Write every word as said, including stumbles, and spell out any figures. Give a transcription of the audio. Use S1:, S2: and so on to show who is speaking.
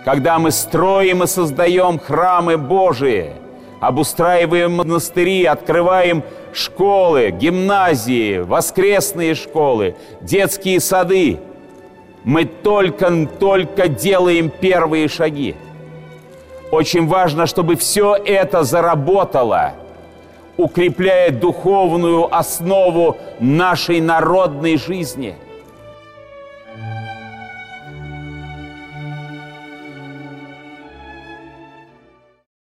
S1: когда мы строим и создаем храмы Божии, обустраиваем монастыри, открываем школы, гимназии, воскресные школы, детские сады, мы только-только делаем первые шаги. Очень важно, чтобы все это заработало, укрепляя духовную основу нашей народной жизни –